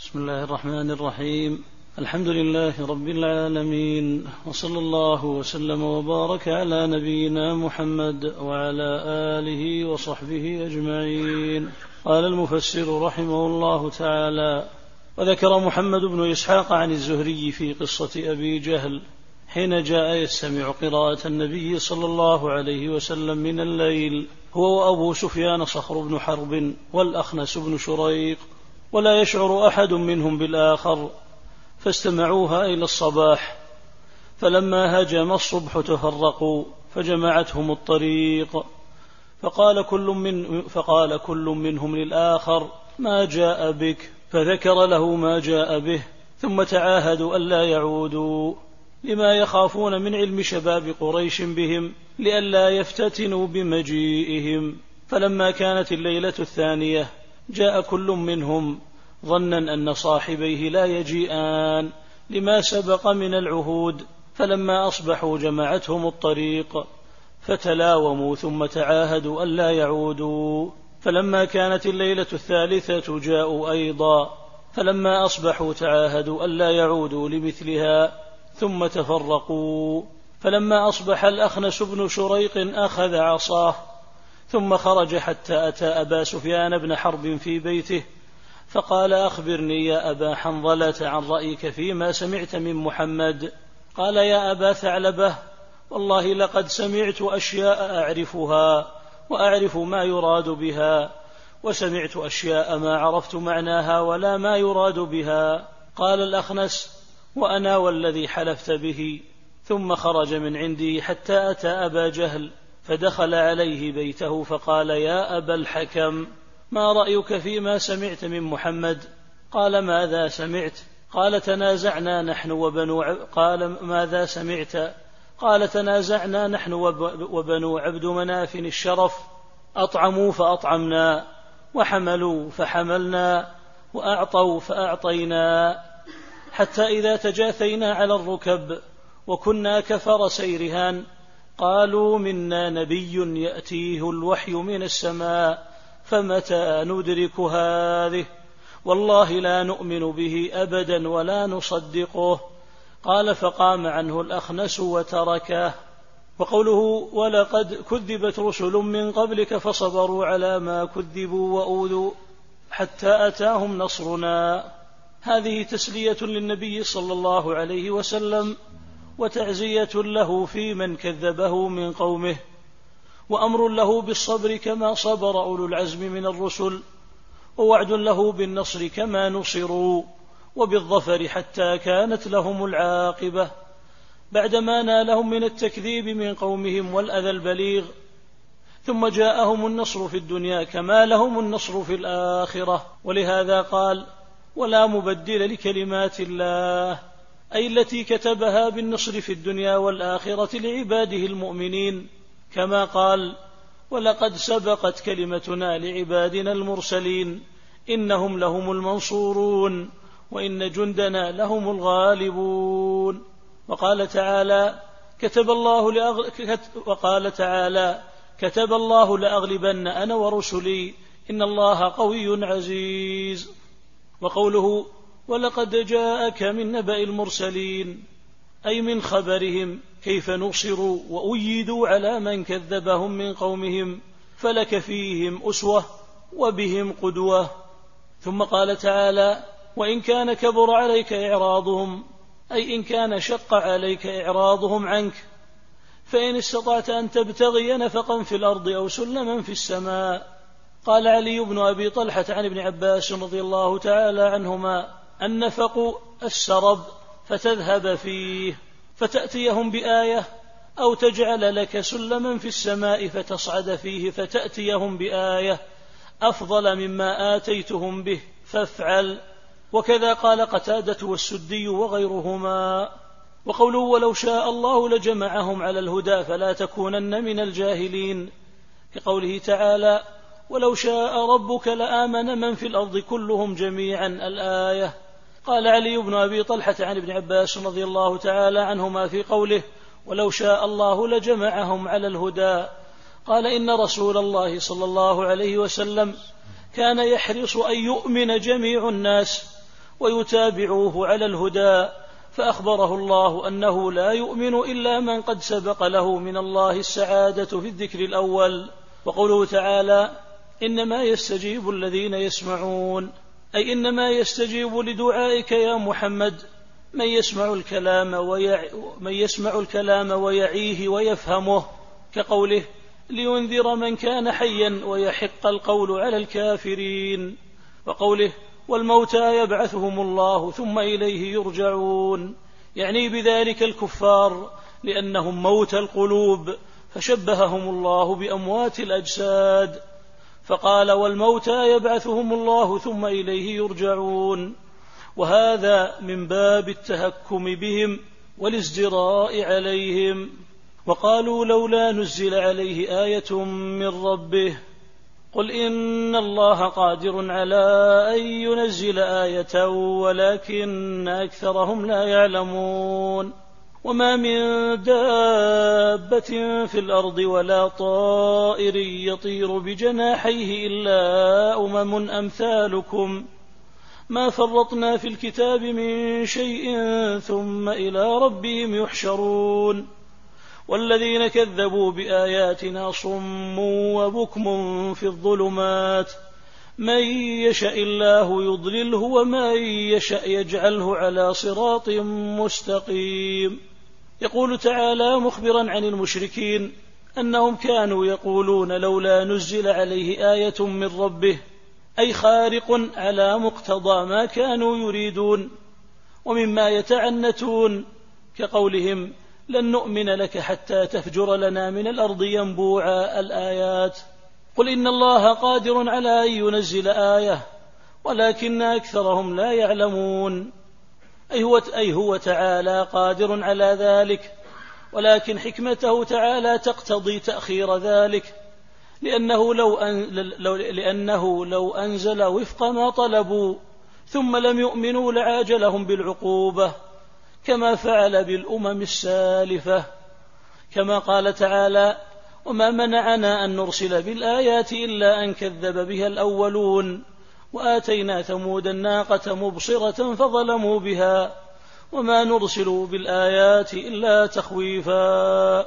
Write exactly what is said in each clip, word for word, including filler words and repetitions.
بسم الله الرحمن الرحيم. الحمد لله رب العالمين، وصلى الله وسلم وبارك على نبينا محمد وعلى آله وصحبه أجمعين. قال المفسر رحمه الله تعالى: وذكر محمد بن إسحاق عن الزهري في قصة أبي جهل حين جاء يستمع قراءة النبي صلى الله عليه وسلم من الليل، هو وأبو سفيان صخر بن حرب والأخنس بن شريق، ولا يشعر أحد منهم بالآخر، فاستمعوها إلى الصباح، فلما هجم الصبح تفرقوا فجمعتهم الطريق، فقال كل, من فقال كل منهم للآخر: ما جاء بك؟ فذكر له ما جاء به، ثم تعاهدوا ألا يعودوا لما يخافون من علم شباب قريش بهم لئلا يفتتنوا بمجيئهم. فلما كانت الليلة الثانية جاء كل منهم ظنا أن صاحبيه لا يجيئان لما سبق من العهود، فلما أصبحوا جمعتهم الطريق فتلاوموا ثم تعاهدوا ألا يعودوا. فلما كانت الليلة الثالثة جاءوا أيضا، فلما أصبحوا تعاهدوا ألا يعودوا لمثلها ثم تفرقوا. فلما أصبح الأخنس بن شريق أخذ عصاه ثم خرج حتى أتى أبا سفيان بن حرب في بيته، فقال: أخبرني يا أبا حنظلة عن رأيك فيما سمعت من محمد. قال: يا أبا ثعلبة، والله لقد سمعت أشياء أعرفها وأعرف ما يراد بها، وسمعت أشياء ما عرفت معناها ولا ما يراد بها. قال الأخنس: وأنا والذي حلفت به. ثم خرج من عندي حتى أتى أبا جهل، فدخل عليه بيته فقال: يا أبا الحكم، ما رأيك فيما سمعت من محمد؟ قال: ماذا سمعت؟ قال: تنازعنا نحن وبنو عب... قال: ماذا سمعت؟ قال: تنازعنا نحن وب... وبنو عبد مناف الشرف، أطعموا فأطعمنا، وحملوا فحملنا، وأعطوا فأعطينا، حتى إذا تجاثينا على الركب وكنا كفرس رهان قالوا: منا نبي يأتيه الوحي من السماء، فمتى ندرك هذه؟ والله لا نؤمن به أبدا ولا نصدقه. قال: فقام عنه الأخنس وتركه. وقوله: ولقد كذبت رسل من قبلك فصبروا على ما كذبوا وأوذوا حتى أتاهم نصرنا، هذه تسلية للنبي صلى الله عليه وسلم وتعزية له في من كذبه من قومه، وأمر له بالصبر كما صبر أولو العزم من الرسل، ووعد له بالنصر كما نصروا، وبالظفر حتى كانت لهم العاقبة بعدما نالهم من التكذيب من قومهم والأذى البليغ. ثم جاءهم النصر في الدنيا كما لهم النصر في الآخرة. ولهذا قال: ولا مبدل لكلمات الله، أي التي كتبها بالنصر في الدنيا والآخرة لعباده المؤمنين، كما قال: ولقد سبقت كلمتنا لعبادنا المرسلين إنهم لهم المنصورون وإن جندنا لهم الغالبون. وقال تعالى: كتب الله لأغل... كت... وقال تعالى: كتب الله لأغلبن أنا ورسلي إن الله قوي عزيز. وقوله: ولقد جاءك من نبأ المرسلين، أي من خبرهم كيف نصروا وأيدوا على من كذبهم من قومهم، فلك فيهم أسوة وبهم قدوة. ثم قال تعالى: وإن كان كبر عليك إعراضهم، أي إن كان شق عليك إعراضهم عنك، فإن استطعت أن تبتغي نفقا في الأرض أو سلما في السماء. قال علي بن أبي طلحة عن ابن عباس رضي الله تعالى عنهما: النفق السرب، فتذهب فيه فتأتيهم بآية، أو تجعل لك سلما في السماء فتصعد فيه فتأتيهم بآية أفضل مما آتيتهم به فافعل. وكذا قال قتادة والسدي وغيرهما. وقوله: ولو شاء الله لجمعهم على الهدى فلا تكونن من الجاهلين، كقوله تعالى: ولو شاء ربك لآمن من في الأرض كلهم جميعا، الآية. قال علي بن أبي طلحة عن ابن عباس رضي الله تعالى عنهما في قوله: ولو شاء الله لجمعهم على الهدى، قال: إن رسول الله صلى الله عليه وسلم كان يحرص أن يؤمن جميع الناس ويتابعوه على الهدى، فأخبره الله أنه لا يؤمن إلا من قد سبق له من الله السعادة في الذكر الأول. وقوله تعالى: إنما يستجيب الذين يسمعون، أي إنما يستجيب لدعائك يا محمد من يسمع الكلام ويع... من يسمع الكلام ويعيه ويفهمه، كقوله: لينذر من كان حيا ويحق القول على الكافرين. وقوله: والموتى يبعثهم الله ثم إليه يرجعون، يعني بذلك الكفار لأنهم موت القلوب، فشبههم الله بأموات الأجساد، فقال: والموتى يبعثهم الله ثم إليه يرجعون، وهذا من باب التهكم بهم والازدراء عليهم. وقالوا: لولا نزل عليه آية من ربه، قل إن الله قادر على أن ينزل آية ولكن أكثرهم لا يعلمون. وما من دابة في الأرض ولا طائر يطير بجناحيه إلا أمم أمثالكم ما فرطنا في الكتاب من شيء ثم إلى ربهم يحشرون. والذين كذبوا بآياتنا صم وبكم في الظلمات، من يشاء الله يضلله ومن يشاء يجعله على صراط مستقيم. يقول تعالى مخبرا عن المشركين أنهم كانوا يقولون: لولا نزل عليه آية من ربه، أي خارق على مقتضى ما كانوا يريدون. ومما يتعنتون كقولهم: لن نؤمن لك حتى تفجر لنا من الأرض ينبوعا، الآيات. قل إن الله قادر على أن ينزل آية ولكن أكثرهم لا يعلمون. أي هو, أي هو تعالى قادر على ذلك، ولكن حكمته تعالى تقتضي تأخير ذلك، لأنه لو, أن لو, لأنه لو أنزل وفق ما طلبوا ثم لم يؤمنوا لعاجلهم بالعقوبة، كما فعل بالأمم السالفة، كما قال تعالى: وما منعنا أن نرسل بالآيات إلا أن كذب بها الأولون وآتينا ثمود الناقة مبصرة فظلموا بها وما نرسل بالآيات إلا تخويفا.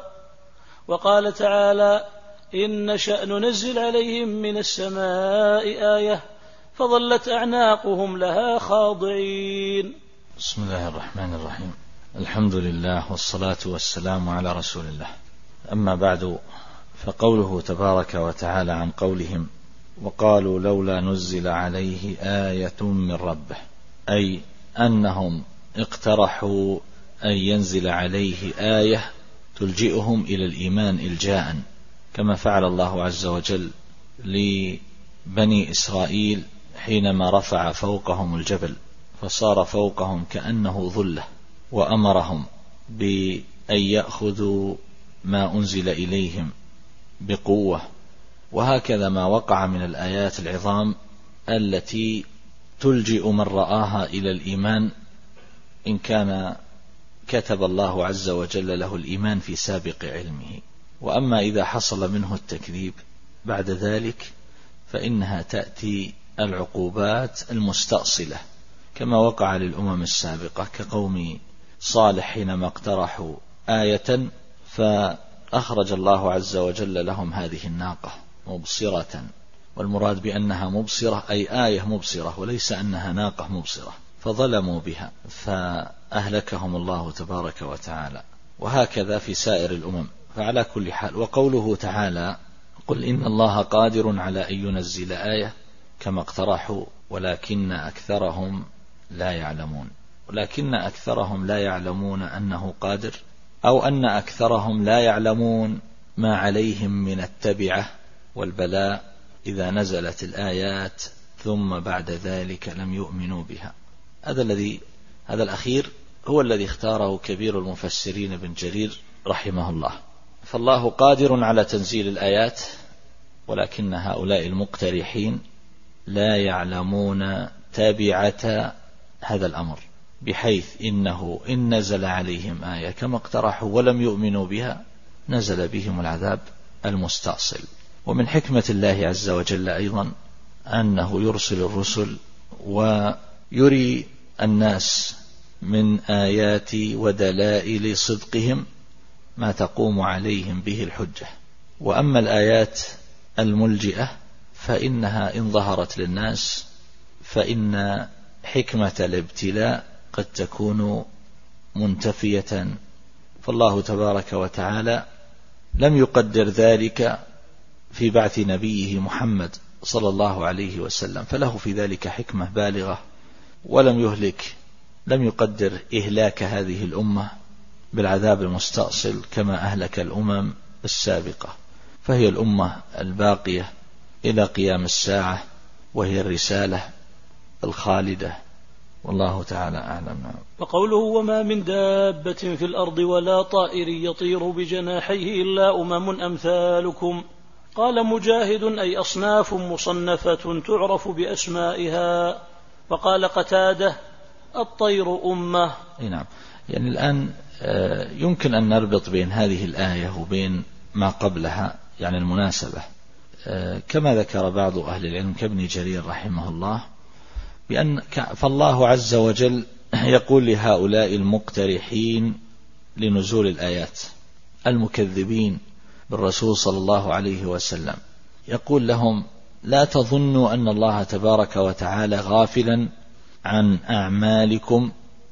وقال تعالى: إن نشأ ننزل عليهم من السماء آية فظلت أعناقهم لها خاضعين. بسم الله الرحمن الرحيم. الحمد لله والصلاة والسلام على رسول الله. أما بعد، فقوله تبارك وتعالى عن قولهم: وقالوا لولا نزل عليه آية من ربه، أي أنهم اقترحوا أن ينزل عليه آية تلجئهم إلى الإيمان إلجاء، كما فعل الله عز وجل لبني إسرائيل حينما رفع فوقهم الجبل فصار فوقهم كأنه ظلة، وأمرهم بأن يأخذوا ما أنزل إليهم بقوة. وهكذا ما وقع من الآيات العظام التي تلجئ من رآها إلى الإيمان، إن كان كتب الله عز وجل له الإيمان في سابق علمه. وأما إذا حصل منه التكذيب بعد ذلك فإنها تأتي العقوبات المستأصلة، كما وقع للأمم السابقة كقوم صالح حينما اقترحوا آية فأخرج الله عز وجل لهم هذه الناقة مبصرة، والمراد بأنها مبصرة أي آية مبصرة، وليس أنها ناقة مبصرة، فظلموا بها فأهلكهم الله تبارك وتعالى. وهكذا في سائر الأمم. فعلى كل حال، وقوله تعالى: قل إن الله قادر على أن ينزل آية، كما اقترحوا، ولكن أكثرهم لا يعلمون. ولكن أكثرهم لا يعلمون أنه قادر، أو أن أكثرهم لا يعلمون ما عليهم من التبعة والبلاء إذا نزلت الآيات ثم بعد ذلك لم يؤمنوا بها. هذا الذي هذا الأخير هو الذي اختاره كبير المفسرين ابن جرير رحمه الله. فالله قادر على تنزيل الآيات، ولكن هؤلاء المقترحين لا يعلمون تابعة هذا الأمر، بحيث إنه إن نزل عليهم آية كما اقترحوا ولم يؤمنوا بها نزل بهم العذاب المستأصل. ومن حكمة الله عز وجل أيضا أنه يرسل الرسل ويري الناس من آيات ودلائل صدقهم ما تقوم عليهم به الحجة. وأما الآيات الملجئة فإنها إن ظهرت للناس فإن حكمة الابتلاء قد تكون منتفية، فالله تبارك وتعالى لم يقدر ذلك في بعث نبيه محمد صلى الله عليه وسلم، فله في ذلك حكمة بالغة، ولم يهلك لم يقدر إهلاك هذه الأمة بالعذاب المستأصل كما أهلك الأمم السابقة، فهي الأمة الباقية إلى قيام الساعة، وهي الرسالة الخالدة، والله تعالى أعلم. وقوله وما من دابة في الأرض ولا طائر يطير بجناحيه إلا أمم أمثالكم. قال مجاهد أي أصناف مصنفة تعرف بأسمائها. وقال قتادة الطير أمة. نعم، يعني الآن يمكن أن نربط بين هذه الآية وبين ما قبلها، يعني المناسبة، كما ذكر بعض أهل العلم كابن جرير رحمه الله، بأن فالله عز وجل يقول لهؤلاء المقترحين لنزول الآيات المكذبين بالرسول صلى الله عليه وسلم، يقول لهم لا تظنوا أن الله تبارك وتعالى غافلا عن أعمالكم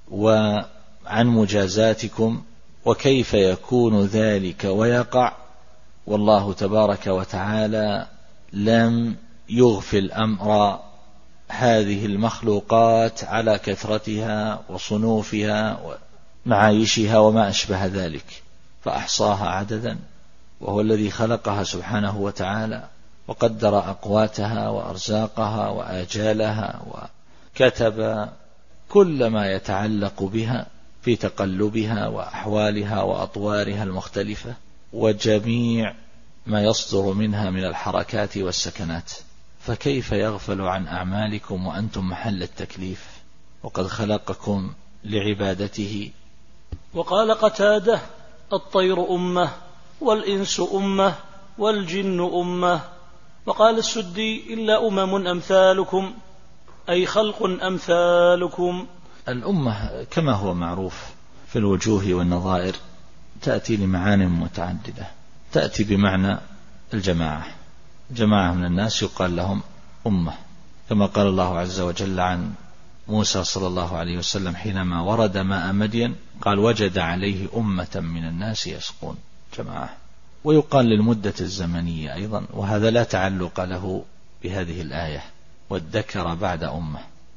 وعن مجازاتكم، وكيف يكون ذلك ويقع، والله تبارك وتعالى لم يغفل أمر هذه المخلوقات على كثرتها وصنوفها ومعايشها وما أشبه ذلك، فأحصاها عددا، وهو الذي خلقها سبحانه وتعالى وقدر أقواتها وأرزاقها وآجالها، وكتب كل ما يتعلق بها في تقلبها وأحوالها وأطوارها المختلفة، وجميع ما يصدر منها من الحركات والسكنات، فكيف يغفل عن أعمالكم وأنتم محل التكليف وقد خلقكم لعبادته. وقال قتادة الطير أمة والإنس أمة والجن أمة. وقال السدي إلا أمم أمثالكم أي خلق أمثالكم. الأمة كما هو معروف في الوجوه والنظائر تأتي لمعان متعددة، تأتي بمعنى الجماعة، جماعة من الناس يقال لهم أمة، كما قال الله عز وجل عن موسى صلى الله عليه وسلم حينما ورد ماء مدين قال وجد عليه أمة من الناس يسقون، جماعة. ويقال للمدة الزمنية أيضا، وهذا لا تعلق له بهذه الآية، والذكر بعد أمة.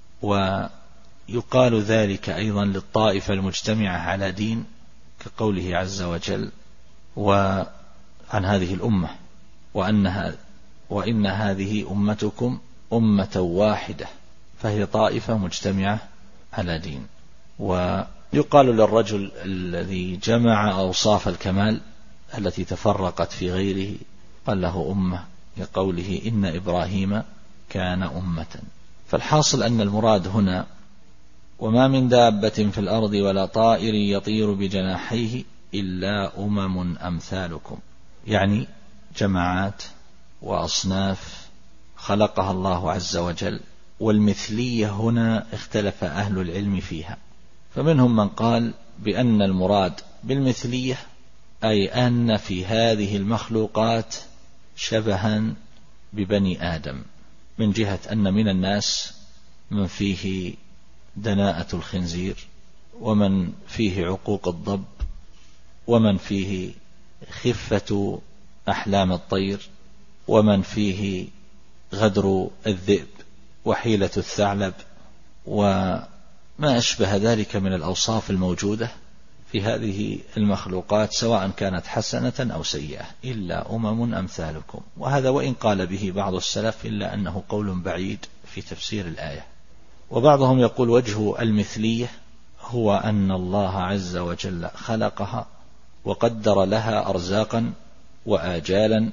ويقال ذلك أيضا للطائفة المجتمعة على دين، كقوله عز وجل وعن هذه الأمة وأنها وإن هذه أمتكم أمة واحدة، فهي طائفة مجتمعة على دين. ويقال للرجل الذي جمع أوصاف الكمال التي تفرقت في غيره قال له أمة، كقوله إن إبراهيم كان أمة. فالحاصل أن المراد هنا وما من دابة في الأرض ولا طائر يطير بجناحيه إلا أمم أمثالكم، يعني جماعات وأصناف خلقها الله عز وجل. والمثلية هنا اختلف أهل العلم فيها، فمنهم من قال بأن المراد بالمثلية أي أن في هذه المخلوقات شبها ببني آدم، من جهة أن من الناس من فيه دناءة الخنزير، ومن فيه عقوق الضب، ومن فيه خفة أحلام الطير، ومن فيه غدر الذئب وحيلة الثعلب، وما أشبه ذلك من الأوصاف الموجودة في هذه المخلوقات سواء كانت حسنة أو سيئة، إلا أمم أمثالكم. وهذا وإن قال به بعض السلف إلا أنه قول بعيد في تفسير الآية. وبعضهم يقول وجه المثلية هو أن الله عز وجل خلقها وقدر لها أرزاقا وآجالا،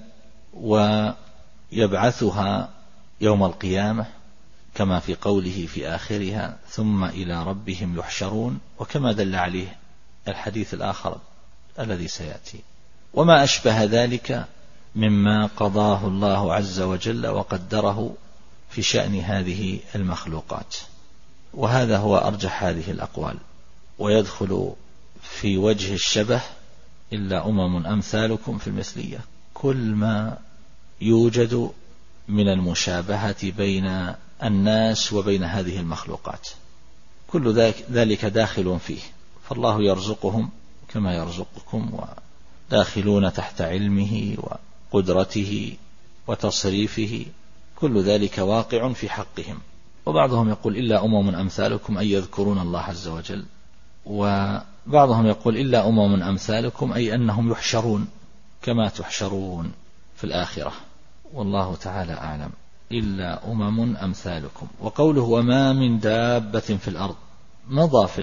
ويبعثها يوم القيامة كما في قوله في آخرها ثم إلى ربهم يحشرون، وكما دل عليه الحديث الآخر الذي سيأتي. وما أشبه ذلك مما قضاه الله عز وجل وقدره في شأن هذه المخلوقات. وهذا هو أرجح هذه الأقوال. ويدخل في وجه الشبه إلا أمم أمثالكم في المثلية كل ما يوجد من المشابهة بين الناس وبين هذه المخلوقات، كل ذلك داخل فيه، فالله يرزقهم كما يرزقكم، وداخلون تحت علمه وقدرته وتصريفه، كل ذلك واقع في حقهم. وبعضهم يقول إلا أمم أمثالكم أي يذكرون الله عز وجل، وبعضهم يقول إلا أمم أمثالكم أي أنهم يحشرون كما تحشرون في الآخرة، والله تعالى أعلم. إلا أمم أمثالكم. وقوله وما من دابة في الأرض، مضى في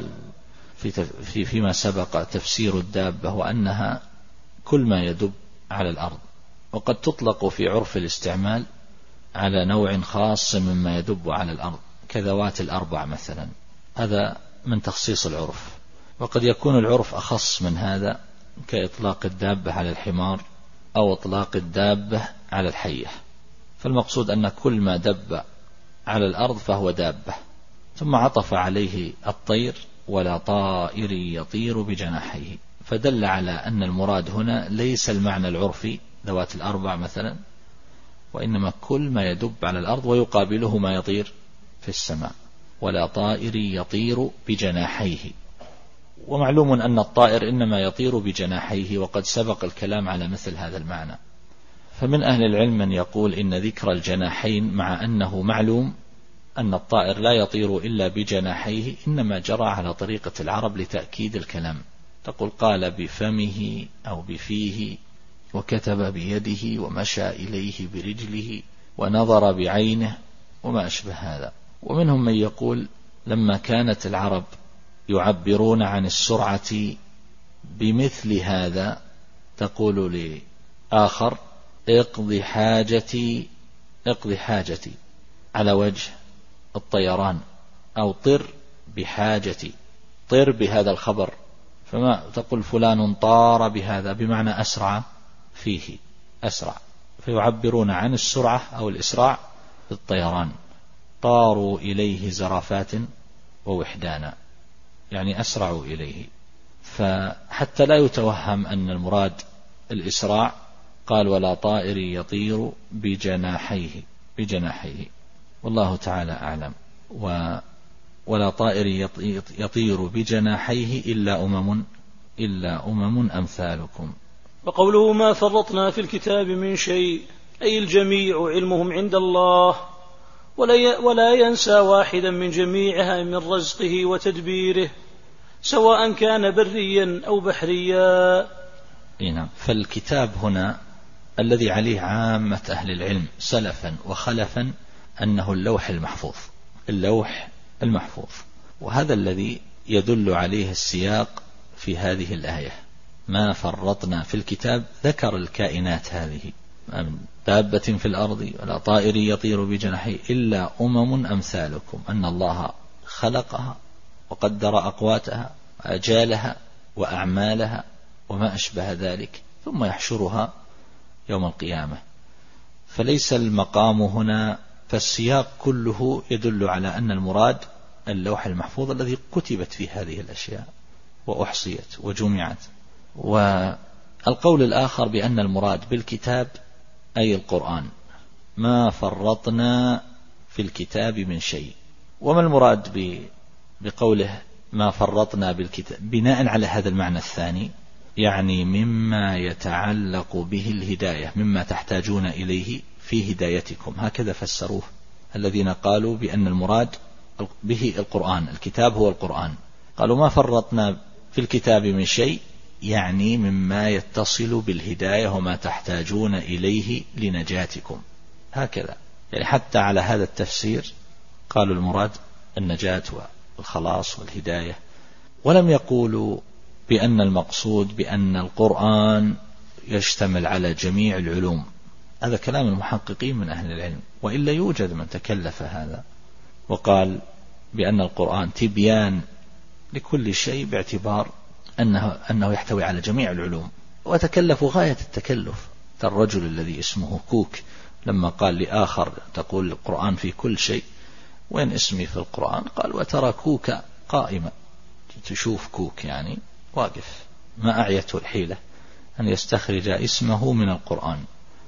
في فيما سبق تفسير الدابة وأنها كل ما يدب على الأرض، وقد تطلق في عرف الاستعمال على نوع خاص مما يدب على الأرض كذوات الأربع مثلا، هذا من تخصيص العرف. وقد يكون العرف أخص من هذا كإطلاق الدابة على الحمار أو إطلاق الدابة على الحية، فالمقصود أن كل ما دب على الأرض فهو دابة. ثم عطف عليه الطير ولا طائر يطير بجناحيه، فدل على أن المراد هنا ليس المعنى العرفي ذوات الأربع مثلا، وإنما كل ما يدب على الأرض، ويقابله ما يطير في السماء. ولا طائر يطير بجناحيه، ومعلوم أن الطائر إنما يطير بجناحيه، وقد سبق الكلام على مثل هذا المعنى. فمن أهل العلم من يقول إن ذكر الجناحين مع أنه معلوم أن الطائر لا يطير إلا بجناحيه إنما جرى على طريقة العرب لتأكيد الكلام، تقول قال بفمه أو بفيه، وكتب بيده، ومشى إليه برجله، ونظر بعينه، وما أشبه هذا. ومنهم من يقول لما كانت العرب يعبرون عن السرعة بمثل هذا، تقول لآخر اقضي حاجتي اقضي حاجتي على وجه الطيران، أو طر بحاجتي، طر بهذا الخبر، فما تقول فلان طار بهذا بمعنى أسرع فيه، أسرع، فيعبرون عن السرعة أو الإسراع بالطيران. طاروا إليه زرافات ووحدانا، يعني أسرعوا إليه. فحتى لا يتوهم أن المراد الإسراع قال ولا طائر يطير بجناحيه بجناحيه والله تعالى أعلم. و ولا طائر يطير بجناحيه إلا أمم إلا أمم أمثالكم. وقوله ما فرطنا في الكتاب من شيء أي الجميع علمهم عند الله، ولا ينسى واحدا من جميعها من رزقه وتدبيره سواء كان بريا أو بحريا. نعم. فالكتاب هنا الذي عليه عامة أهل العلم سلفا وخلفا أنه اللوح المحفوظ، اللوح المحفوظ، وهذا الذي يدل عليه السياق في هذه الآية. ما فرطنا في الكتاب، ذكر الكائنات هذه من دابة في الأرض ولا طائر يطير بجناحيه إلا أمم أمثالكم، أن الله خلقها وقدر أقواتها وأجالها وأعمالها وما أشبه ذلك، ثم يحشرها يوم القيامة. فليس المقام هنا، فالسياق كله يدل على أن المراد اللوح المحفوظ الذي كتبت فيه هذه الأشياء وأحصيت وجمعت. والقول الآخر بأن المراد بالكتاب أي القرآن، ما فرطنا في الكتاب من شيء. وما المراد بقوله ما فرطنا بالكتاب بناء على هذا المعنى الثاني؟ يعني مما يتعلق به الهداية، مما تحتاجون إليه في هدايتكم، هكذا فسروه الذين قالوا بأن المراد به القرآن، الكتاب هو القرآن. قالوا ما فرطنا في الكتاب من شيء، يعني مما يتصل بالهداية وما تحتاجون إليه لنجاتكم، هكذا. يعني حتى على هذا التفسير قالوا المراد النجاة والخلاص والهداية، ولم يقولوا بأن المقصود بأن القرآن يشتمل على جميع العلوم. هذا كلام المحققين من أهل العلم، وإلا يوجد من تكلف هذا وقال بأن القرآن تبيان لكل شيء باعتبار أنه, أنه يحتوي على جميع العلوم، وتكلفوا غاية التكلف. الرجل الذي اسمه كوك لما قال لآخر تقول القرآن في كل شيء، وين اسمي في القرآن؟ قال وتركوك قائما، تشوف كوك يعني واقف، ما أعيته الحيلة أن يستخرج اسمه من القرآن.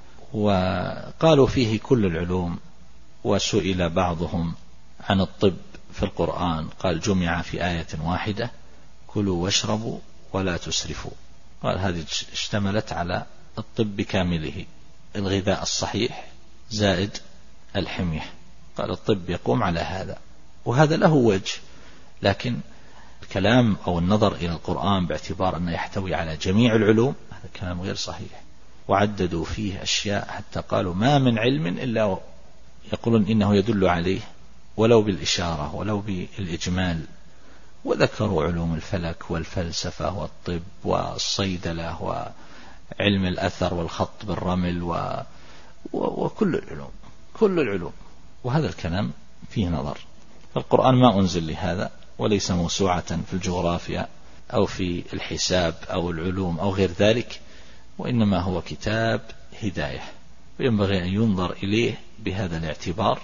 وقالوا فيه كل العلوم. وسئل بعضهم عن الطب في القرآن قال جمع في آية واحدة كلوا واشربوا ولا تسرفوا. قال هذه اشتملت على الطب بكامله، الغذاء الصحيح زائد الحمية. قال الطب يقوم على هذا، وهذا له وجه، لكن الكلام أو النظر إلى القرآن باعتبار أنه يحتوي على جميع العلوم هذا كلام غير صحيح. وعددوا فيه أشياء حتى قالوا ما من علم إلا يقولون إنه يدل عليه ولو بالإشارة ولو بالإجمال. وذكروا علوم الفلك والفلسفة والطب والصيدلة وعلم الأثر والخط بالرمل و... و... وكل العلوم كل العلوم وهذا الكلام فيه نظر. القرآن ما أنزل لهذا، وليس موسوعة في الجغرافيا أو في الحساب أو العلوم أو غير ذلك، وإنما هو كتاب هداية، وينبغي أن ينظر إليه بهذا الاعتبار.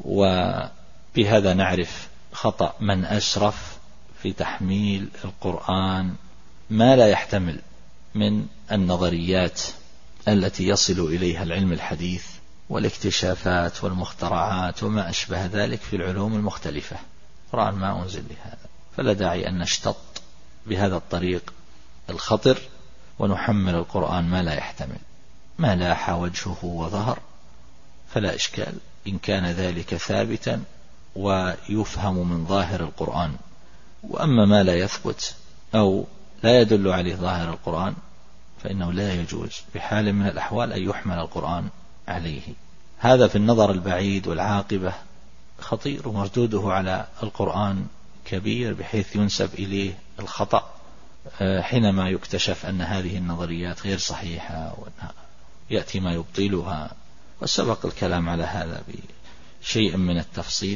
وبهذا نعرف خطأ من أسرف في تحميل القرآن ما لا يحتمل من النظريات التي يصل إليها العلم الحديث والاكتشافات والمخترعات وما أشبه ذلك في العلوم المختلفة. القرآن ما أنزل لهذا، فلا داعي أن نشتط بهذا الطريق الخطر ونحمل القرآن ما لا يحتمل. ما لاح وجهه وظهر فلا إشكال إن كان ذلك ثابتا ويفهم من ظاهر القرآن. وأما ما لا يثبت أو لا يدل عليه ظاهر القرآن فإنه لا يجوز بحال من الأحوال أن يحمل القرآن عليه. هذا في النظر البعيد، والعاقبة خطير ومردوده على القرآن كبير بحيث ينسب إليه الخطأ حينما يكتشف أن هذه النظريات غير صحيحة وأنها يأتي ما يبطلها. وسبق الكلام على هذا بشيء من التفصيل.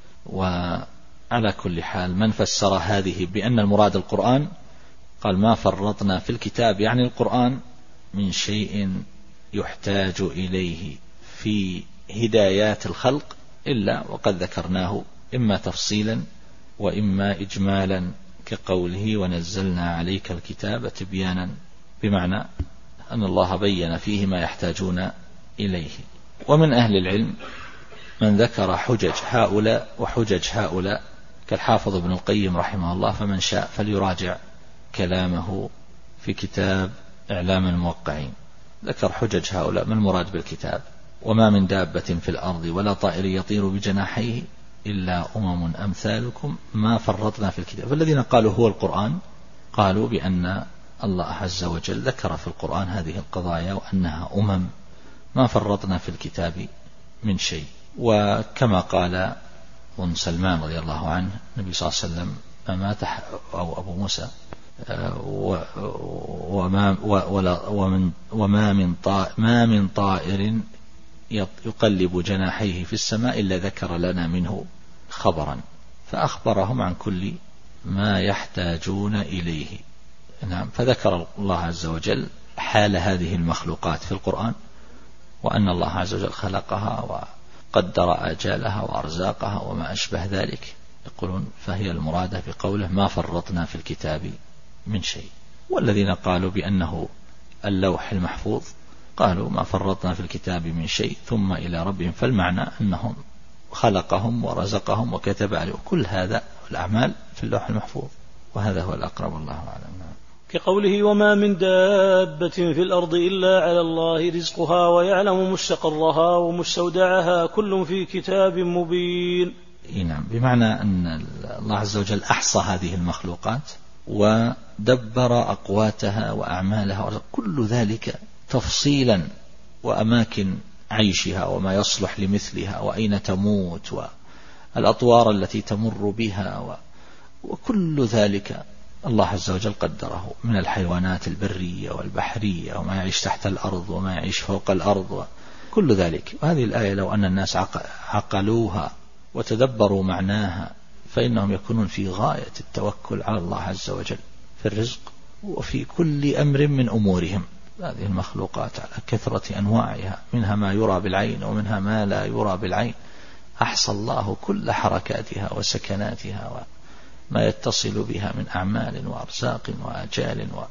وعلى كل حال من فسر هذه بأن المراد القرآن قال ما فرطنا في الكتاب يعني القرآن من شيء يحتاج إليه في هدايات الخلق إلا وقد ذكرناه إما تفصيلا وإما إجمالا، كقوله ونزلنا عليك الكتاب تبيانا، بمعنى أن الله بين فيه ما يحتاجون إليه. ومن أهل العلم من ذكر حجج هؤلاء وحجج هؤلاء كالحافظ ابن القيم رحمه الله، فمن شاء فليراجع كلامه في كتاب إعلام الموقعين. ذكر حجج هؤلاء ما المراد بالكتاب: وما من دابة في الأرض ولا طائر يطير بجناحيه إلا أمم أمثالكم ما فرطنا في الكتاب. فالذين قالوا هو القرآن قالوا بأن الله عز وجل ذكر في القرآن هذه القضايا وأنها أمم ما فرطنا في الكتاب من شيء. وكما قال ابن سلمان رضي الله عنه النبي صلى الله عليه وسلم مات أو أبو موسى وما ومن وما من طائر ما من طائر يقلب جناحيه في السماء إلا ذكر لنا منه خبرا، فأخبرهم عن كل ما يحتاجون إليه. نعم، فذكر الله عز وجل حال هذه المخلوقات في القرآن، وأن الله عز وجل خلقها وقدر آجالها وأرزاقها وما أشبه ذلك. يقولون فهي المرادة بقوله ما فرطنا في الكتاب من شيء. والذين قالوا بأنه اللوح المحفوظ قالوا ما فرطنا في الكتاب من شيء ثم إلى ربهم، فالمعنى أنهم خلقهم ورزقهم وكتب عليهم كل هذا الأعمال في اللوح المحفوظ، وهذا هو الأقرب الله أعلم. كقوله وما من دابة في الأرض إلا على الله رزقها ويعلم مستقرها ومستودعها كل في كتاب مبين. نعم، بمعنى أن الله عز وجل أحصى هذه المخلوقات ودبر أقواتها وأعمالها كل ذلك تفصيلا، وأماكن عيشها وما يصلح لمثلها وأين تموت والأطوار التي تمر بها، وكل ذلك الله عز وجل قدره من الحيوانات البرية والبحرية وما يعيش تحت الأرض وما يعيش فوق الأرض كل ذلك. وهذه الآية لو أن الناس عقلوها وتدبروا معناها فإنهم يكونون في غاية التوكل على الله عز وجل في الرزق وفي كل أمر من أمورهم. هذه المخلوقات على كثرة أنواعها، منها ما يرى بالعين ومنها ما لا يرى بالعين. أحصى الله كل حركاتها وسكناتها وما يتصل بها من أعمال وأرزاق وآجال و...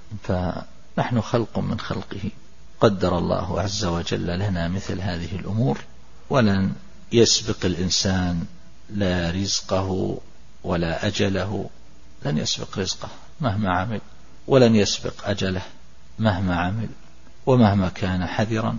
فنحن خلق من خلقه، قدر الله عز وجل لنا مثل هذه الأمور، ولن يسبق الإنسان لا رزقه ولا أجله، لن يسبق رزقه مهما عمل، ولن يسبق أجله مهما عمل، ومهما كان حذرا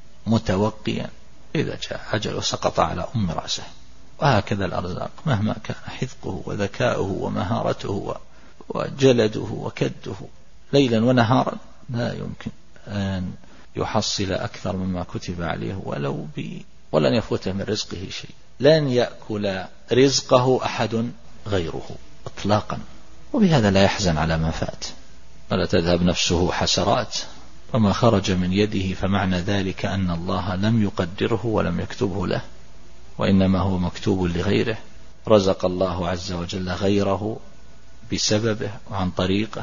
متوقيا إذا جاء أجله سقط على أم رأسه. وهكذا الأرزاق مهما كان حذقه وذكاؤه ومهارته وجلده وكده ليلا ونهارا لا يمكن أن يحصل أكثر مما كتب عليه ولو بي، ولن يفوته من رزقه شيء. لن يأكل رزقه أحد غيره إطلاقا، وبهذا لا يحزن على ما فات ولا تذهب نفسه حسرات، وما خرج من يده فمعنى ذلك أن الله لم يقدره ولم يكتبه له، وإنما هو مكتوب لغيره. رزق الله عز وجل غيره بسببه وعن طريقه،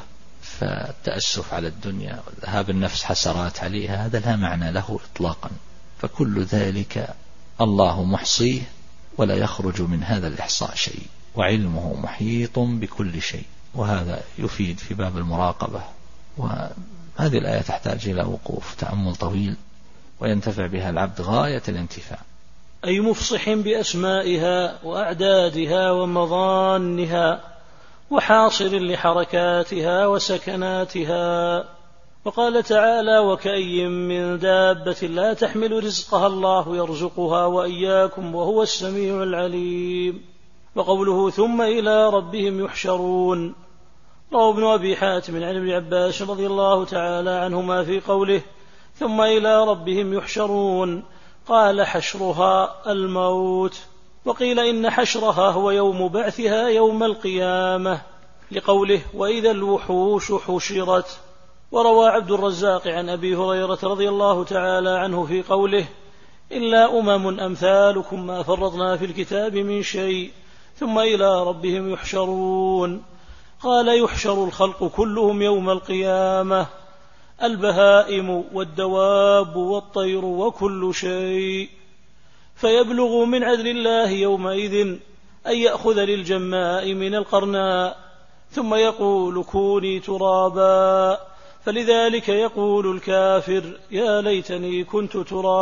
فالتأسف على الدنيا وذهاب النفس حسرات عليها هذا لا معنى له إطلاقا، فكل ذلك الله محصيه ولا يخرج من هذا الإحصاء شيء، وعلمه محيط بكل شيء. وهذا يفيد في باب المراقبة، وهذه الآية تحتاج إلى وقوف تأمل طويل وينتفع بها العبد غاية الانتفاع. أي مفصح بأسمائها وأعدادها ومظانها وحاصر لحركاتها وسكناتها. وقال تعالى: وكأي من دابة لا تحمل رزقها الله يرزقها وإياكم وهو السميع العليم. وقوله: ثم إلى ربهم يحشرون. روى ابن أبي حاتم عن ابن عباس رضي الله تعالى عنهما في قوله: ثم إلى ربهم يحشرون، قال: حشرها الموت. وقيل إن حشرها هو يوم بعثها يوم القيامة، لقوله: وإذا الوحوش حشرت. وروى عبد الرزاق عن أبي هريرة رضي الله تعالى عنه في قوله: إلا أمم أمثالكم ما فرطنا في الكتاب من شيء ثم إلى ربهم يحشرون. قال: يحشر الخلق كلهم يوم القيامة، البهائم والدواب والطير وكل شيء، فيبلغ من عدل الله يومئذ أن يأخذ للجماء من القرناء، ثم يقول: كوني ترابا. فلذلك يقول الكافر: يا ليتني كنت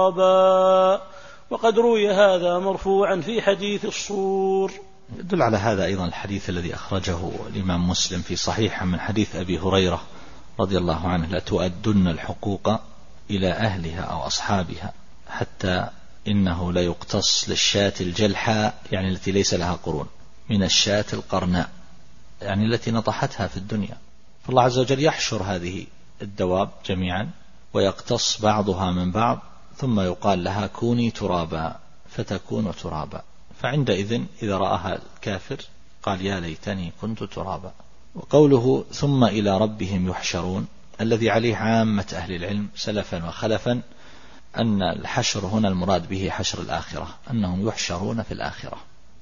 ترابا. وقد روي هذا مرفوعا في حديث الصور. يدل على هذا أيضا الحديث الذي أخرجه الإمام مسلم في صحيحه من حديث أبي هريرة رضي الله عنه: لتؤدن الحقوق إلى أهلها أو أصحابها، حتى إنه لا يقتص للشاة الجلحاء، يعني التي ليس لها قرون، من الشاة القرناء، يعني التي نطحتها في الدنيا. فالله عز وجل يحشر هذه الدواب جميعا ويقتص بعضها من بعض، ثم يقال لها: كوني ترابا، فتكون ترابا. فعندئذ إذا رآها الكافر قال: يا ليتني كنت ترابا. وقوله: ثم إلى ربهم يحشرون، الذي عليه عامة أهل العلم سلفا وخلفا أن الحشر هنا المراد به حشر الآخرة، أنهم يحشرون في الآخرة.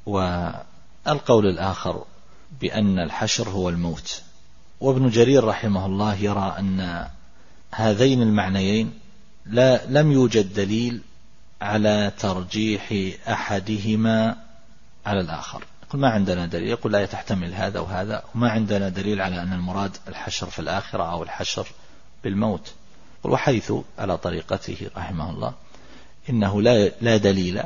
والقول الآخر بأن الحشر هو الموت. وابن جرير رحمه الله يرى أن هذين المعنيين لا لم يوجد دليل على ترجيح أحدهما على الآخر. يقول: ما عندنا دليل. يقول: لا تحتمل هذا وهذا، وما عندنا دليل على أن المراد الحشر في الآخرة أو الحشر بالموت. وحيث على طريقته رحمه الله إنه لا, لا دليل،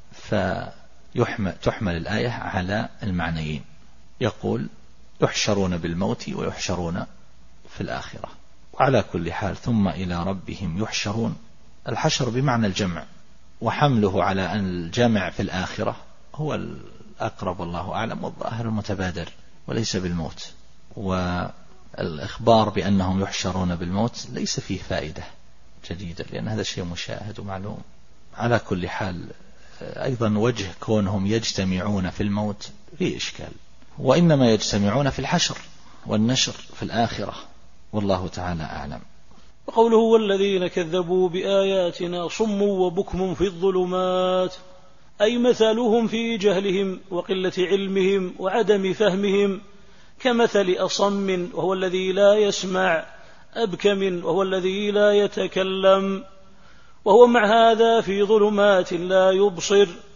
فتحمل الآية على المعنيين. يقول: يحشرون بالموت ويحشرون في الآخرة. وعلى كل حال ثم إلى ربهم يحشرون، الحشر بمعنى الجمع، وحمله على أن الجمع في الآخرة هو الأقرب والله أعلم، والظاهر المتبادر وليس بالموت. والإخبار بأنهم يحشرون بالموت ليس فيه فائدة جديدة، لأن هذا شيء مشاهد ومعلوم. على كل حال أيضا وجه كونهم يجتمعون في الموت فيه إشكال، وإنما يجتمعون في الحشر والنشر في الآخرة، والله تعالى أعلم. وقوله: والذين كذبوا بآياتنا صم وبكم في الظلمات، أي مثلهم في جهلهم وقلة علمهم وعدم فهمهم كمثل أصم وهو الذي لا يسمع، أبكم وهو الذي لا يتكلم، وهو مع هذا في ظلمات لا يبصر.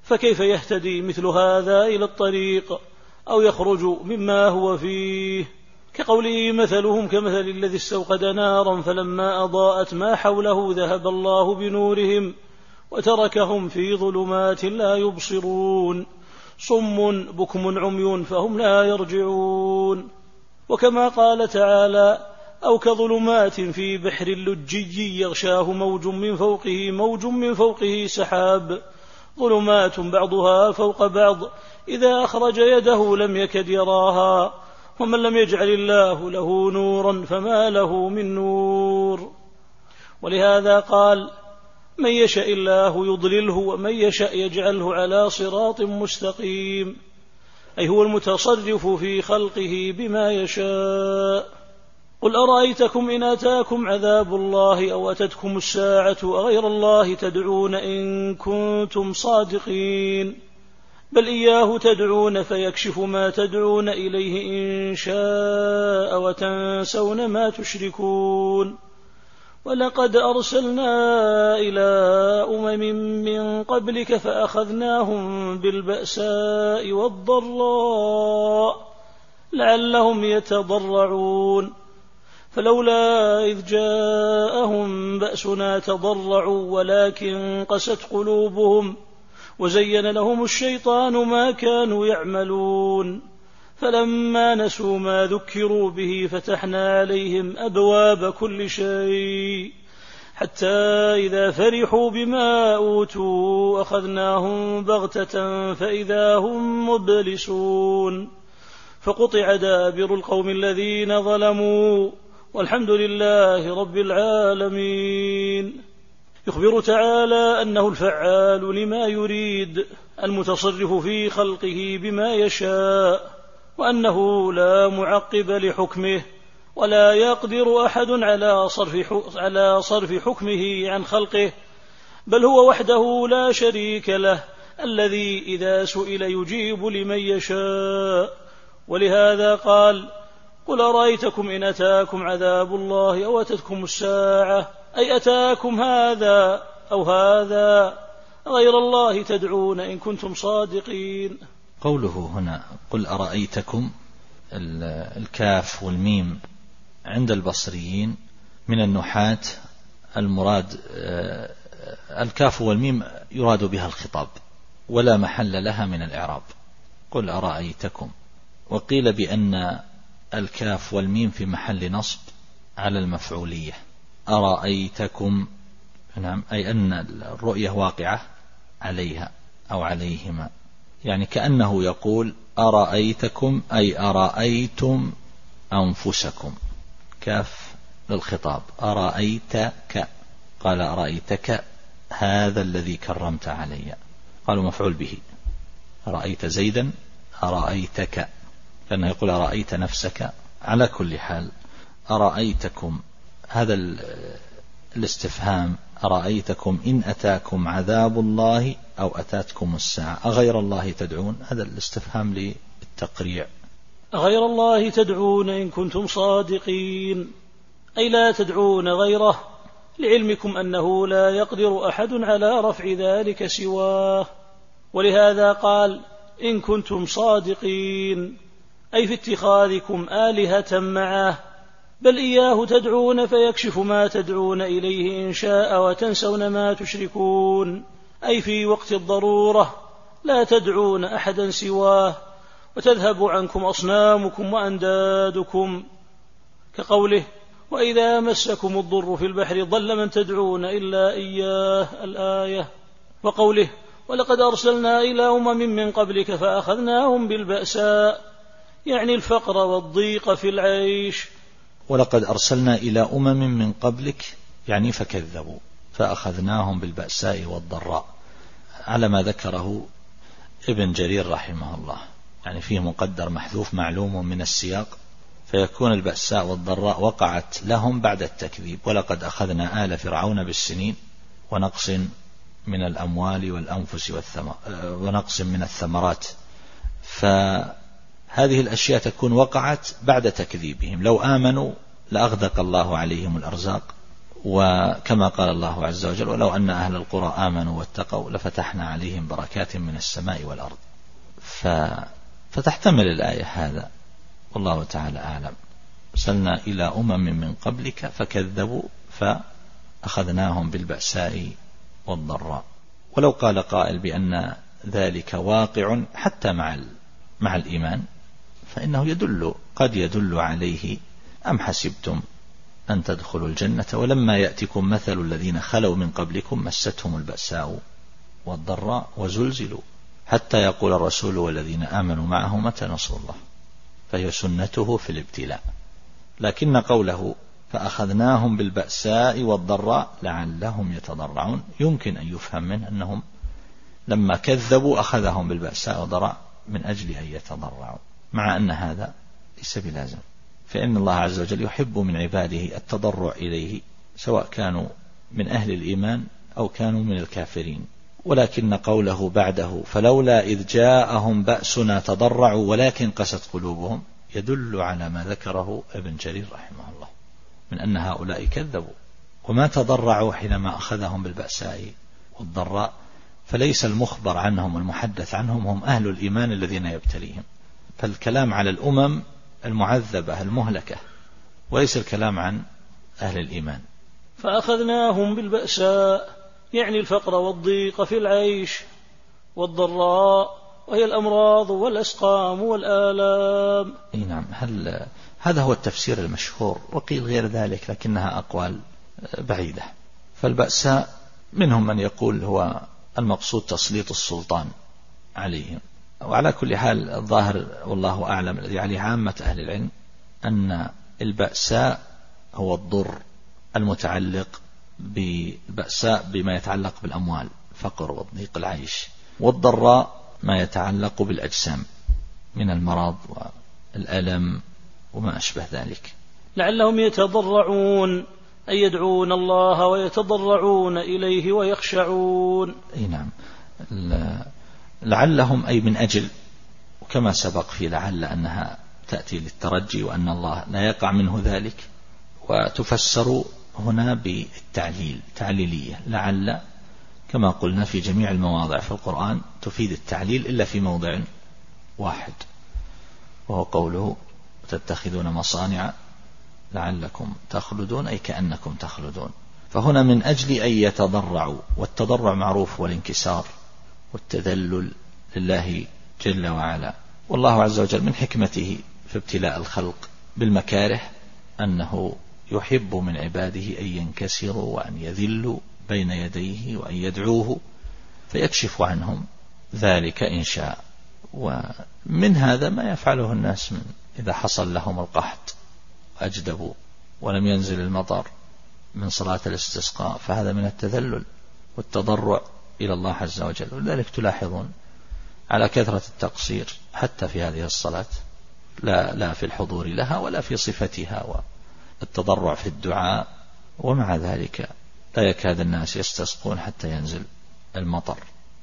فكيف يهتدي مثل هذا إلى الطريق أو يخرج مما هو فيه؟ كقوله مثلهم كمثل الذي استوقد نارا فلما أضاءت ما حوله ذهب الله بنورهم وتركهم في ظلمات لا يبصرون صم بكم عمي فهم لا يرجعون. وكما قال تعالى أو كظلمات في بحر لجي يغشاه موج من فوقه موج من فوقه سحاب ظلمات بعضها فوق بعض إذا أخرج يده لم يكد يراها ومن لم يجعل الله له نورا فما له من نور. ولهذا قال من يشاء الله يضلله ومن يشاء يجعله على صراط مستقيم، أي هو المتصرف في خلقه بما يشاء. قل أرأيتكم إن أتاكم عذاب الله أو أتتكم الساعة أغير الله تدعون إن كنتم صادقين، بل إياه تدعون فيكشف ما تدعون إليه إن شاء وتنسون ما تشركون. ولقد أرسلنا إلى أمم من قبلك فأخذناهم بالبأساء والضراء لعلهم يتضرعون، فلولا إذ جاءهم بأسنا تضرعوا ولكن قست قلوبهم وزين لهم الشيطان ما كانوا يعملون، فلما نسوا ما ذكروا به فتحنا عليهم أبواب كل شيء حتى إذا فرحوا بما أوتوا أخذناهم بغتة فإذا هم مبلسون، فقطع دابر القوم الذين ظلموا والحمد لله رب العالمين. يخبر تعالى أنه الفعال لما يريد المتصرف في خلقه بما يشاء، وأنه لا معقب لحكمه ولا يقدر أحد على صرف على صرف حكمه عن خلقه، بل هو وحده لا شريك له الذي إذا سئل يجيب لمن يشاء. ولهذا قال قل أرأيتكم إن أتاكم عذاب الله أو أتتكم الساعة، أي أتاكم هذا أو هذا غير الله تدعون إن كنتم صادقين. قوله هنا قل أرأيتكم، الكاف والميم عند البصريين من النحاة المراد الكاف والميم يراد بها الخطاب ولا محل لها من الإعراب، قل أرأيتكم. وقيل بأن الكاف والميم في محل نصب على المفعولية، أرأيتكم نعم، أي أن الرؤية واقعة عليها أو عليهما، يعني كأنه يقول أرأيتكم أي أرأيتم أنفسكم، كاف للخطاب، أرأيتك قال أرأيتك هذا الذي كرمت علي، قالوا مفعول به، رأيت زيدا أرأيتك، لأنه يقول أرأيت نفسك. على كل حال أرأيتكم هذا الاستفهام، أرأيتكم إن أتاكم عذاب الله أو أتاتكم الساعة أغير الله تدعون، هذا الاستفهام للتقريع، أغير الله تدعون إن كنتم صادقين، أي لا تدعون غيره، لعلمكم أنه لا يقدر أحد على رفع ذلك سواه. ولهذا قال إن كنتم صادقين، أي في اتخاذكم آلهة معه، بل إياه تدعون فيكشف ما تدعون إليه إن شاء وتنسون ما تشركون، أي في وقت الضرورة لا تدعون أحدا سواه وتذهب عنكم أصنامكم وأندادكم، كقوله وإذا مسكم الضر في البحر ضل من تدعون إلا إياه الآية، وقوله ولقد أرسلنا إلى أمم من قبلك فأخذناهم بالبأساء، يعني الفقر والضيق في العيش. ولقد أرسلنا إلى أمم من قبلك يعني فكذبوا فأخذناهم بالبأساء والضراء، على ما ذكره ابن جرير رحمه الله، يعني فيه مقدر محذوف معلوم من السياق، فيكون البأساء والضراء وقعت لهم بعد التكذيب. ولقد أخذنا آل فرعون بالسنين ونقص من الأموال والأنفس والثمر ونقص من الثمرات، فهذه الأشياء تكون وقعت بعد تكذيبهم، لو آمنوا لأغدق الله عليهم الأرزاق وكما قال الله عز وجل ولو أن أهل القرى آمنوا واتقوا لفتحنا عليهم بركات من السماء والأرض. ف... فتحتمل الآية هذا، والله تعالى أعلم. أرسلنا إلى أمم من قبلك فكذبوا فأخذناهم بالبأساء والضراء. ولو قال قائل بأن ذلك واقع حتى مع مع الإيمان فإنه يدل قد يدل عليه أم حسبتم أن تدخلوا الجنة ولما يأتكم مثل الذين خلوا من قبلكم مستهم البأساء والضراء وزلزلوا حتى يقول الرسول والذين آمنوا معه متى نصر الله، فهي سنته في الابتلاء. لكن قوله فأخذناهم بالبأساء والضراء لعلهم يتضرعون يمكن أن يفهم منه أنهم لما كذبوا أخذهم بالبأساء والضراء من أجل أن يتضرعوا، مع أن هذا ليس بلازم، فإن الله عز وجل يحب من عباده التضرع إليه سواء كانوا من أهل الإيمان أو كانوا من الكافرين. ولكن قوله بعده فلولا إذ جاءهم بأسنا تضرعوا ولكن قست قلوبهم يدل على ما ذكره ابن جرير رحمه الله من أن هؤلاء كذبوا وما تضرعوا حينما أخذهم بالبأساء والضراء، فليس المخبر عنهم المحدث عنهم هم أهل الإيمان الذين يبتليهم، فالكلام على الأمم المعذبة المهلكة وليس الكلام عن أهل الإيمان. فأخذناهم بالبأساء يعني الفقر والضيق في العيش، والضراء وهي الأمراض والأسقام والآلام. نعم، هل هذا هو التفسير المشهور، وقيل غير ذلك لكنها أقوال بعيدة. فالبأساء منهم من يقول هو المقصود تسليط السلطان عليهم، وعلى كل حال الظاهر والله أعلم الذي عليه عامة أهل العلم أن البأساء هو الضر المتعلق بالبأساء بما يتعلق بالأموال فقر وضيق العيش، والضراء ما يتعلق بالأجسام من المرض والألم وما أشبه ذلك. لعلهم يتضرعون أي يدعون الله ويتضرعون إليه ويخشعون. أي نعم، لعلهم أي من أجل، وكما سبق في لعل أنها تأتي للترجي وأن الله لا يقع منه ذلك، وتفسر هنا بالتعليل تعليلية. لعل كما قلنا في جميع المواضع في القرآن تفيد التعليل إلا في موضع واحد وهو قوله تتخذون مصانع لعلكم تخلدون أي كأنكم تخلدون. فهنا من أجل أن يتضرعوا، والتضرع معروف والانكسار والتذلل لله جل وعلا. والله عز وجل من حكمته في ابتلاء الخلق بالمكاره أنه يحب من عباده أن ينكسروا وأن يذلوا بين يديه وأن يدعوه فيكشف عنهم ذلك إن شاء. ومن هذا ما يفعله الناس من إذا حصل لهم القحط أجدبوا ولم ينزل المطر من صلاة الاستسقاء، فهذا من التذلل والتضرع إلى الله عز وجل. ولذلك تلاحظون على كثرة التقصير حتى في هذه الصلاة، لا, لا في الحضور لها ولا في صفتها، والتضرع في الدعاء، ومع ذلك لا يكاد الناس يستسقون حتى ينزل المطر.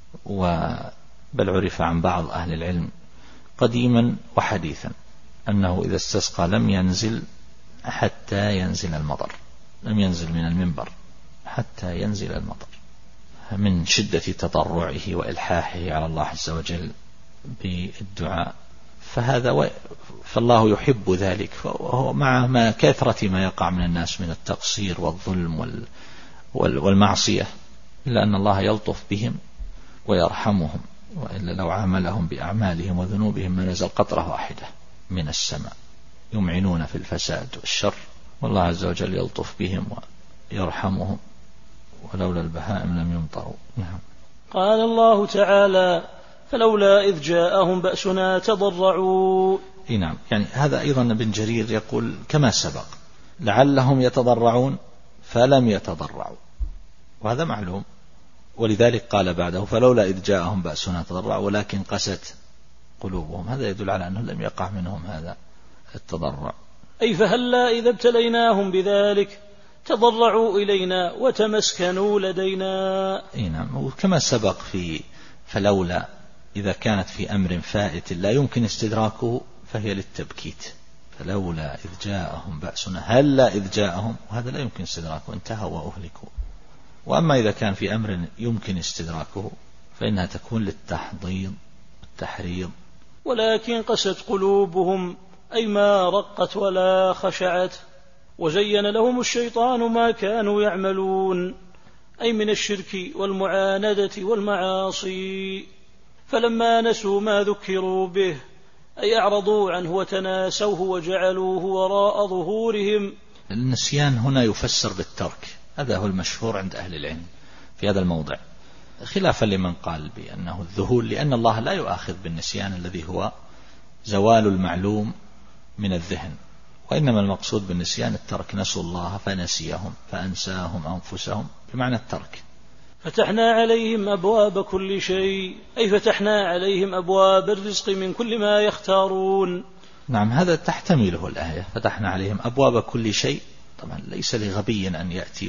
بل عرف عن بعض أهل العلم قديما وحديثا أنه إذا استسقى لم ينزل حتى ينزل المطر، لم ينزل من المنبر حتى ينزل المطر، من شدة تضرعه وإلحاحه على الله عز وجل بالدعاء. فهذا و... فالله يحب ذلك، وهو مع ما كثرة ما يقع من الناس من التقصير والظلم وال... وال... والمعصية، إلا أن الله يلطف بهم ويرحمهم، وإلا لو عاملهم بأعمالهم وذنوبهم ما نزل قطرة واحدة من السماء، يمعنون في الفساد والشر، والله عز وجل يلطف بهم ويرحمهم، ولولا البهائم لم يمطروا. نعم. قال الله تعالى فلولا إذ جاءهم بأسنا تضرعوا. نعم، يعني هذا أيضا ابن جرير يقول كما سبق لعلهم يتضرعون فلم يتضرعوا، وهذا معلوم، ولذلك قال بعده فلولا إذ جاءهم بأسنا تضرعوا ولكن قست قلوبهم. هذا يدل على أنه لم يقع منهم هذا التضرع. أي فهلا إذا ابتليناهم بذلك تضرعوا إلينا وتمسكنوا لدينا. أي نعم، وكما سبق في فلولا إذا كانت في أمر فائت لا يمكن استدراكه فهي للتبكيت، فلولا إذ جاءهم بأسنا هلا إذ جاءهم، وهذا لا يمكن استدراكه، انتهوا وأهلكوا. وأما إذا كان في أمر يمكن استدراكه فإنها تكون للتحضيض والتحريض. ولكن قست قلوبهم، أي ما رقت ولا خشعت، وزين لهم الشيطان ما كانوا يعملون، أي من الشرك والمعاندة والمعاصي. فلما نسوا ما ذكروا به، أي أعرضوا عنه وتناسوه وجعلوه وراء ظهورهم. النسيان هنا يفسر بالترك، هذا هو المشهور عند أهل العلم في هذا الموضع، خلافا لمن قال بأنه الذهول، لأن الله لا يؤاخذ بالنسيان الذي هو زوال المعلوم من الذهن، وإنما المقصود بالنسيان الترك، نسوا الله فنسيهم فأنساهم أنفسهم، بمعنى الترك. فتحنا عليهم أبواب كل شيء، أي فتحنا عليهم أبواب الرزق من كل ما يختارون. نعم، هذا تحتمله الآية، فتحنا عليهم أبواب كل شيء. طبعا ليس لغبي أن يأتي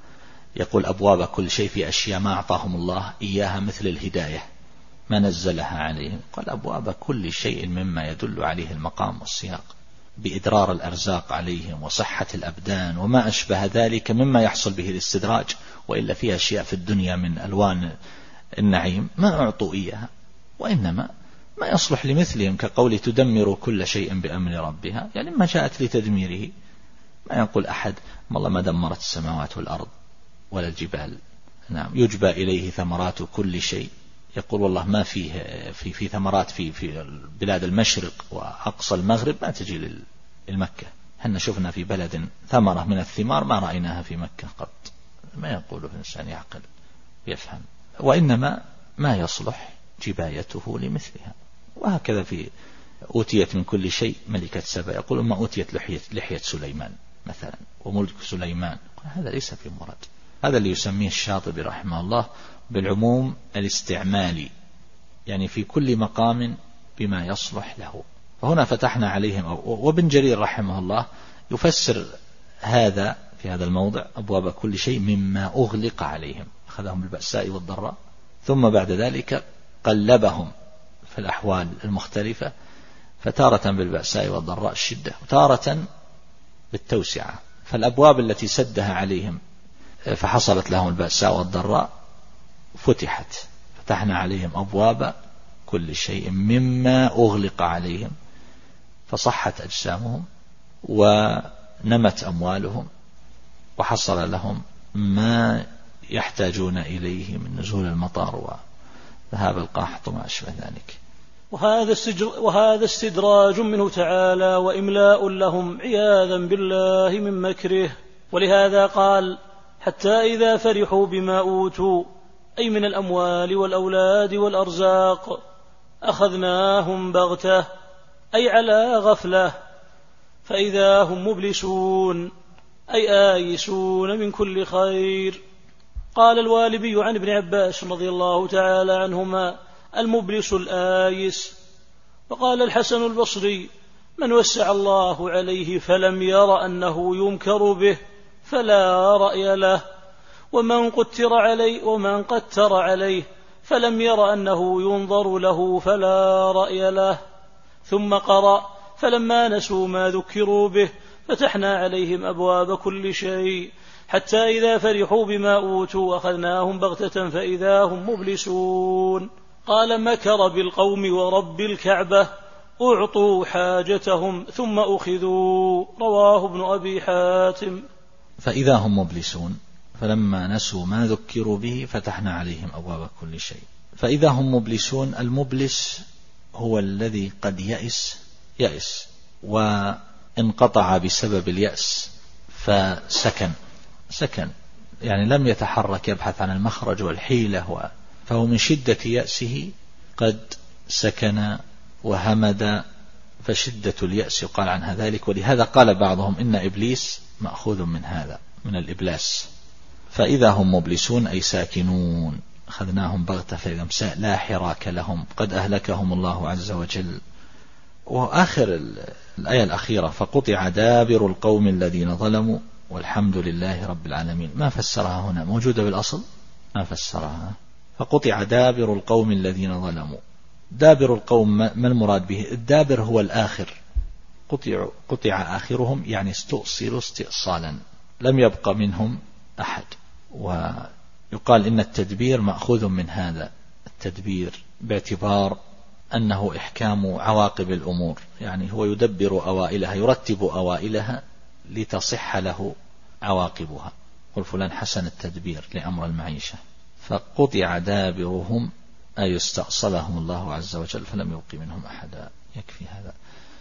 ويقول أبواب كل شيء في أشياء ما أعطاهم الله إياها مثل الهداية ما نزلها عليهم، قال أبواب كل شيء مما يدل عليه المقام والسياق، بإدرار الأرزاق عليهم وصحة الأبدان وما أشبه ذلك مما يحصل به الاستدراج. وإلا فيها أشياء في الدنيا من ألوان النعيم ما أعطوا إياها، وإنما ما يصلح لمثلهم، كقول تدمر كل شيء بأمر ربها، يعني ما جاءت لتدميره. ما يقول أحد ما الله ما دمرت السماوات والأرض ولا الجبال، نعم يجبى إليه ثمرات كل شيء، يقول والله ما فيه في في ثمرات في في بلاد المشرق وأقصى المغرب ما تجي للمكة، حنا شفنا في بلد ثمرة من الثمار ما رأيناها في مكة قط. ما يقوله إنسان يعقل يفهم، وإنما ما يصلح جبايته لمثلها. وهكذا في أوتيت من كل شيء ملكة سبا، يقول ما أوتيت لحية, لحية سليمان مثلا وملك سليمان، هذا ليس في مراد. هذا اللي يسميه الشاطبي رحمه الله بالعموم الاستعمالي، يعني في كل مقام بما يصلح له. فهنا فتحنا عليهم، وابن جرير رحمه الله يفسر هذا في هذا الموضع أبواب كل شيء مما أغلق عليهم، أخذهم بالبأساء والضراء، ثم بعد ذلك قلبهم في الأحوال المختلفة، فتارة بالبأساء والضراء الشدة وتارة بالتوسعة. فالأبواب التي سدها عليهم فحصلت لهم البأساء والضراء فتحت، فتحنا عليهم أبواب كل شيء مما أغلق عليهم، فصحت أجسامهم ونمت أموالهم وحصل لهم ما يحتاجون إليه من نزول المطار وذهاب القحط وما أشبه ذلك. وهذا وهذا استدراج منه تعالى وإملاء لهم عياذا بالله من مكره. ولهذا قال حتى إذا فرحوا بما أوتوا، أي من الأموال والأولاد والأرزاق، أخذناهم بغتة، أي على غفلة، فإذا هم مبلسون، أي آيسون من كل خير. قال الوالبي عن ابن عباس رضي الله تعالى عنهما المبلس الآيس. وقال الحسن البصري من وسع الله عليه فلم ير أنه ينكر به فلا رأي له، ومن قتر عليه ومن قتر عليه فلم ير أنه ينظر له فلا رأي له. ثم قرأ فلما نسوا ما ذكروا به فتحنا عليهم أبواب كل شيء حتى إذا فرحوا بما أوتوا أخذناهم بغتة فإذا هم مبلسون. قال مكر بالقوم ورب الكعبة أعطوا حاجتهم ثم أخذوا. رواه ابن أبي حاتم. فإذا هم مبلسون، فلما نسوا ما ذكروا به فتحنا عليهم أبواب كل شيء. فإذا هم مبلسون، المبلس هو الذي قد يأس يأس وانقطع بسبب اليأس فسكن سكن يعني لم يتحرك يبحث عن المخرج والحيلة، فهو من شدة يأسه قد سكن وهمد، فشدة اليأس يقال عنها ذلك. ولهذا قال بعضهم إن إبليس مأخوذ من هذا من الإبلاس. فإذا هم مبلسون أي ساكنون، أخذناهم بغتة فإذا مساء لا حراك لهم، قد أهلكهم الله عز وجل. وآخر الآية الأخيرة فقطع دابر القوم الذين ظلموا والحمد لله رب العالمين، ما فسرها هنا؟ موجودة بالأصل ما فسرها. فقطع دابر القوم الذين ظلموا، دابر القوم ما المراد به؟ الدابر هو الآخر، قطع, قطع آخرهم يعني استؤصلوا استئصالا، لم يبق منهم أحد. ويقال إن التدبير مأخوذ من هذا التدبير باعتبار أنه إحكام عواقب الأمور، يعني هو يدبر أوائلها، يرتب أوائلها لتصح له عواقبها. قل فلان حسن التدبير لأمر المعيشة. فقطع دابرهم أي استأصلهم الله عز وجل فلم يبق منهم أحدا. يكفي هذا.